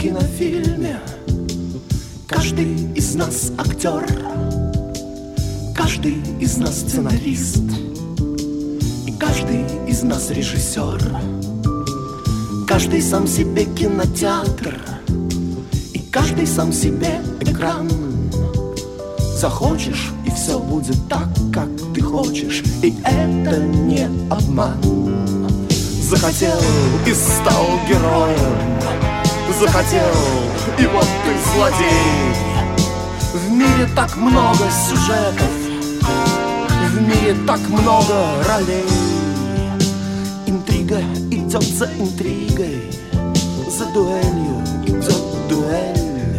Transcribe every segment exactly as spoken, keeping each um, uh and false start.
кинофильме каждый из нас актер, каждый из нас сценарист, и каждый из нас режиссер. Каждый сам себе кинотеатр, и каждый сам себе экран. Захочешь, и все будет так, как ты хочешь, и это не обман. Захотел и стал героем, захотел, и вот ты злодей. В мире так много сюжетов, в мире так много ролей. Интрига идет за интригой, за дуэлью идет дуэль.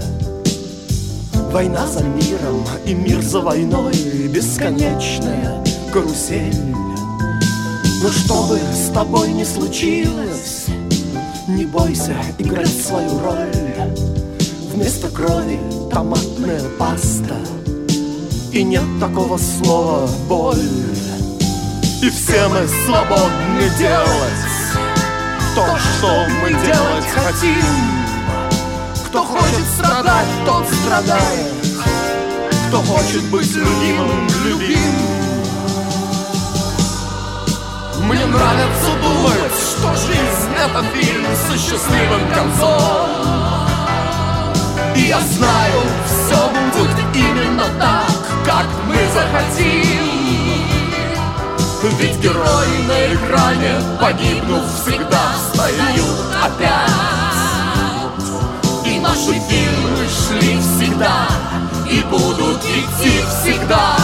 Война за миром и мир за войной, бесконечная карусель. Но что бы с тобой ни случилось, не бойся играть свою роль. Вместо крови томатная паста, и нет такого слова боль. И все мы свободны делать то, что мы делать хотим. Кто хочет страдать, тот страдает, кто хочет быть любимым, любим. Мне нравится думать, что жизнь — это фильм со счастливым концом. И я знаю, все будет именно так, как мы захотим. Ведь герои на экране, погибнув, всегда встают опять. И наши фильмы шли всегда и будут идти всегда.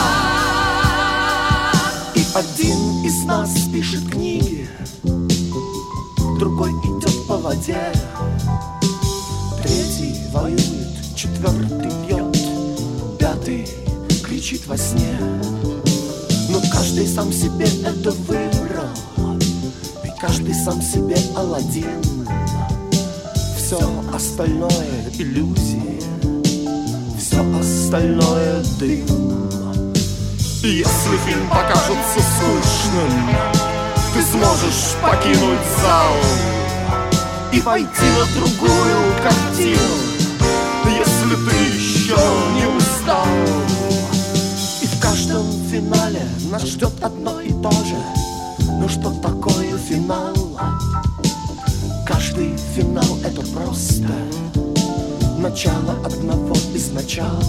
И один из нас пишет книги, другой идет по воде, третий воюет, четвертый пьет, пятый кричит во сне. Но каждый сам себе это выбрал, ведь каждый сам себе Аладдин. Все остальное иллюзии, все остальное дым. И если фильм покажется скучным, ты сможешь покинуть зал и пойти на другую картину, если ты еще не устал. И в каждом финале нас ждет одно и то же. Но что такое финал? Каждый финал — это просто начало одного из начал.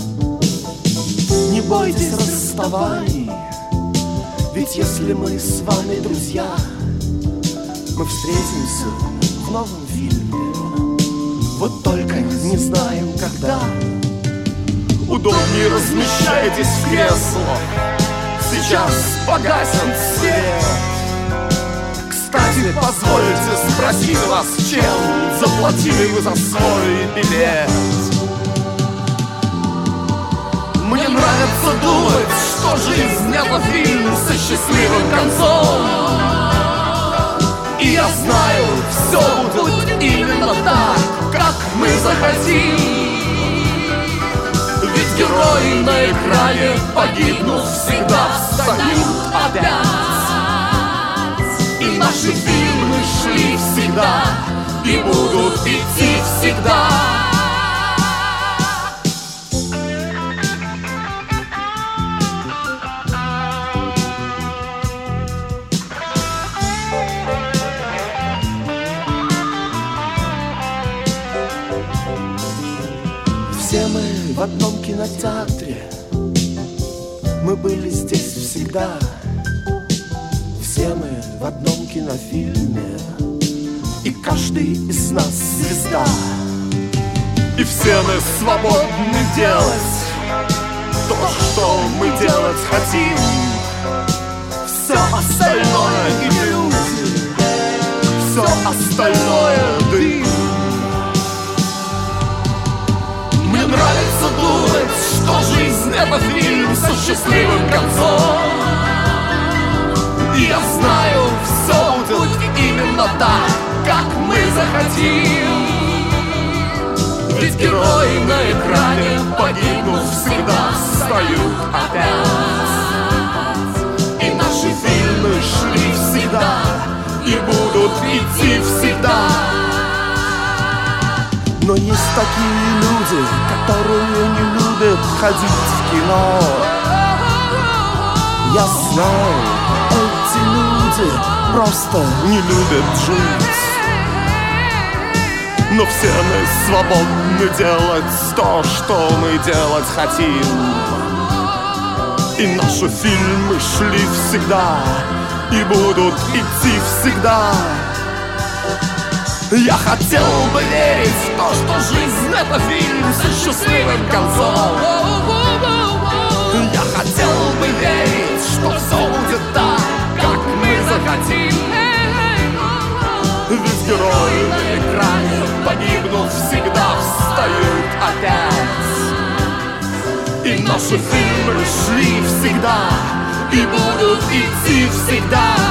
Не бойтесь расставаний, ведь если мы с вами друзья, мы встретимся в новом фильме. Вот только не знаем когда. Удобнее размещайтесь в креслах, сейчас погасен свет. Кстати, позвольте спросить вас, чем заплатили вы за свой билет? Мне нравится думать, что жизнь — это фильм со счастливым концом. И я знаю, все будет именно так, как мы захотим. Ведь герои на экране, погибнув, всегда встают опять. И наши фильмы шли всегда и будут идти всегда. Все мы в одном кинотеатре, мы были здесь всегда. Все мы в одном кинофильме, и каждый из нас звезда. И все мы свободны делать то, что мы делать хотим. Все остальное иллюзии, все остальное дым. Мне нравится думать, что жизнь — это фильм со счастливым концом. И я знаю, все будет именно так, как мы захотим. Ведь герои на экране, погибнув, всегда встают опять. И наши фильмы шли всегда и будут идти всегда. Но есть такие люди, которые не любят ходить в кино. Я знаю, эти люди просто не любят жить. Но все мы свободны делать то, что мы делать хотим. И наши фильмы шли всегда и будут идти всегда. Я хотел бы верить в то, что жизнь — это фильм с счастливым концом. Я хотел бы верить, что все будет так, как мы захотим. Ведь герои на экране, погибнув, всегда встают опять. И наши фильмы шли всегда и будут идти всегда.